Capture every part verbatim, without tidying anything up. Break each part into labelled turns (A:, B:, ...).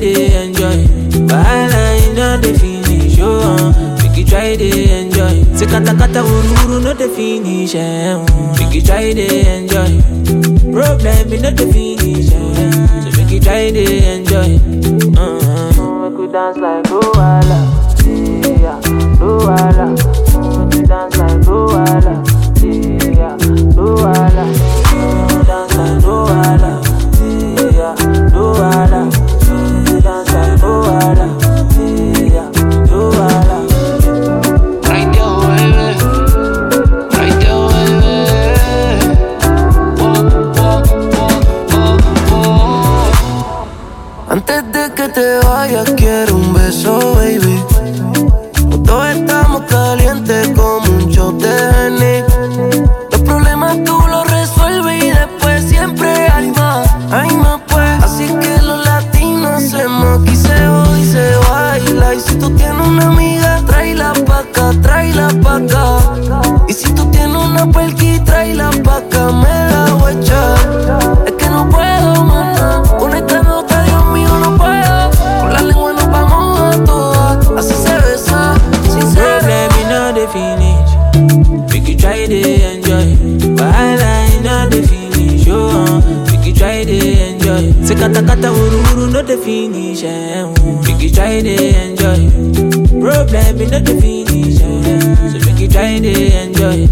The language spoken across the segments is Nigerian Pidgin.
A: to enjoy. Wahala in all the finish, oh. Make you try to enjoy. Say kata kata uru uru no the finish, eh. Make you try to enjoy. Problem in not the finish, eh. So make you try to enjoy. Uh-huh. Make you dance like Luala, yeah, Luala. Make you dance like Luala, yeah, Luala. Make you dance like Luala, yeah, Luala. Make you dance like Luala, yeah, Luala.
B: Right there, baby. Right there, baby. Oh, oh, oh, oh, oh. Antes de que te vayas quiero un beso, baby. Todos estamos calientes como un shot de Henny. Los problemas tú los resuelves y después siempre hay más, hay más pues. Así que los latinos hacemos aquí se joda y se baila. Y si tú tienes una amiga, tráela pa' acá, tráela pa' acá. Y si tú tienes una perqui, tráela pa' acá, me la voy a echar. Es que no puedo, mana, con esta nota, Dios mío, no puedo. Con la lengua nos vamos a todas, así se besa, sincero.
A: Problem in all the finish, make you try to enjoy. Wahala in all the finish, oh. Make you try to enjoy. Say kata kata uru uru no the finish, eh. Make you try to enjoy. Problem in all the finish, eh. So make you try to enjoy.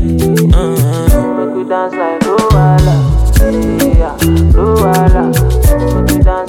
A: Uh-huh. Make you dance like Luala, yeah, Luala. Make you dance